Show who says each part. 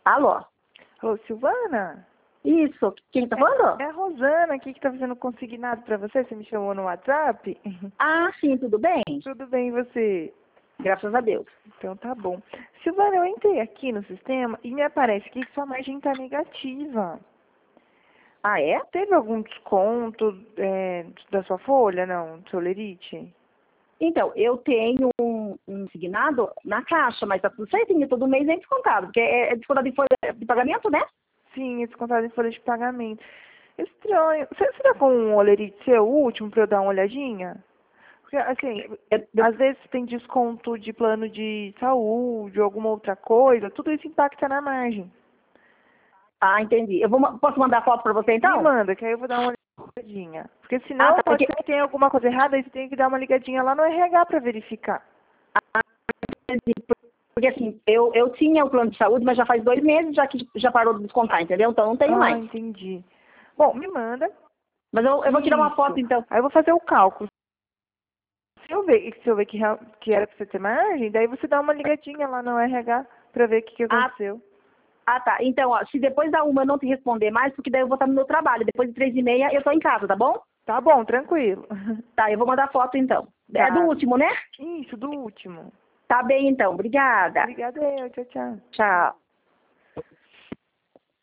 Speaker 1: Alô?
Speaker 2: Ô, Silvana?
Speaker 1: Isso, quem tá falando?
Speaker 2: É a Rosana aqui que tá fazendo consignado pra você. Você me chamou no WhatsApp?
Speaker 1: Ah, sim, tudo bem?
Speaker 2: Tudo bem, e você?
Speaker 1: Graças a Deus.
Speaker 2: Então tá bom. Silvana, eu entrei aqui no sistema e me aparece aqui que sua margem tá negativa.
Speaker 1: Ah, é?
Speaker 2: Teve algum desconto da sua folha, não? Do seu lerite?
Speaker 1: Então, eu tenho um signado na caixa, mas tá tudo certinho, todo mês é descontado, porque é descontado em folha de pagamento, né?
Speaker 2: Sim, esse descontado em folha de pagamento. Estranho. Você tá com um olerite seu último pra eu dar uma olhadinha? Porque, assim, às vezes tem desconto de plano de saúde ou alguma outra coisa, tudo isso impacta na margem.
Speaker 1: Ah, entendi. Posso mandar foto pra você,
Speaker 2: Me
Speaker 1: então?
Speaker 2: manda, que aí eu vou dar uma olhadinha. Porque
Speaker 1: Ah,
Speaker 2: senão
Speaker 1: tá,
Speaker 2: pode ser que tenha alguma coisa errada, aí você tem que dar uma ligadinha lá no RH pra verificar.
Speaker 1: entendi. Porque assim, eu tinha o plano de saúde, mas já faz 2 meses já que já parou de descontar, entendeu? Então não tenho
Speaker 2: Ah,
Speaker 1: mais.
Speaker 2: entendi. Bom, me manda.
Speaker 1: Mas eu vou tirar uma foto,
Speaker 2: Isso.
Speaker 1: então.
Speaker 2: Aí eu vou fazer o cálculo. Se eu ver que era pra você ter margem, daí você dá uma ligadinha lá no RH pra ver o que
Speaker 1: Ah,
Speaker 2: aconteceu.
Speaker 1: tá. Então, ó, se depois da 1 eu não te responder mais, porque daí eu vou estar no meu trabalho. Depois de 3h30 eu tô em casa, tá bom?
Speaker 2: Tá bom, tranquilo.
Speaker 1: Tá, eu vou mandar foto então. É do
Speaker 2: Tá.
Speaker 1: último, né?
Speaker 2: Isso, do último.
Speaker 1: Tá bem então. Obrigada.
Speaker 2: Obrigada, eu. Tchau, tchau.
Speaker 1: Tchau.